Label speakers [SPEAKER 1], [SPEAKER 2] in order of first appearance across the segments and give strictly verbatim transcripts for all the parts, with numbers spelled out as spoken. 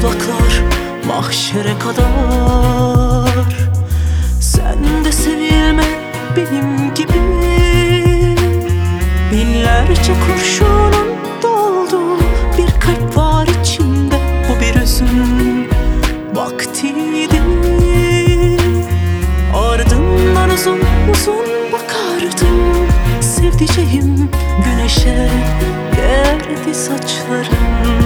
[SPEAKER 1] dudaklar mahşere kadar. Sen de sevilme benim gibi, binlerce kurşunun doldu bir kalp var içimde. Bu bir üzüm vaktiydi. Ardından uzun uzun bakardım. Sevdiceğim güneşe gerdi saçlarım.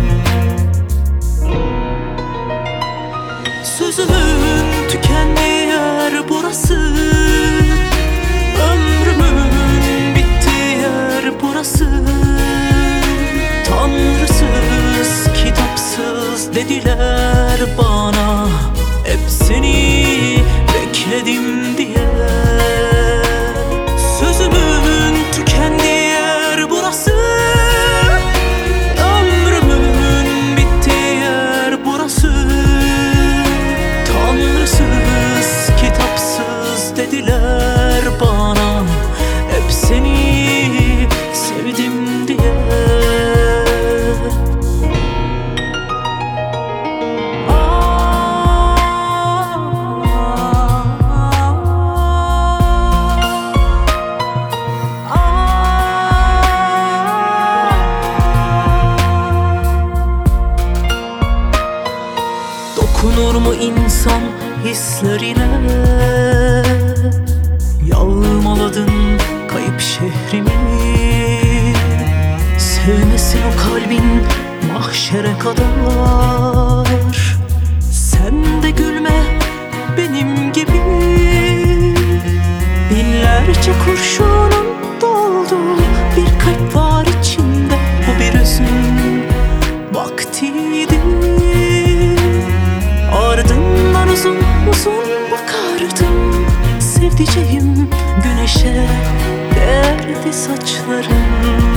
[SPEAKER 1] Sözümün tükendiği yer burası, ömrümün bittiği yer burası. Tanrısız, kitapsız dediler bana, hep seni bekledim diye. Sözümün tükendiği yer burası, ömrümün bittiği yer burası. Tanrısız, kitapsız dediler bana, hep seni sevdim diye. Dokunur mu insan hislerine? Yağmaladın kayıp şehrimi. Sevmesin o kalbin mahşere kadar. Sen de gülme benim gibi, binlerce kurşunun doldu bir kalp var içimde. Bu bir üzüm vaktiydi. Ardından uzun uzun bakardım. Sevdiceğim güneşe gerdi saçlarım.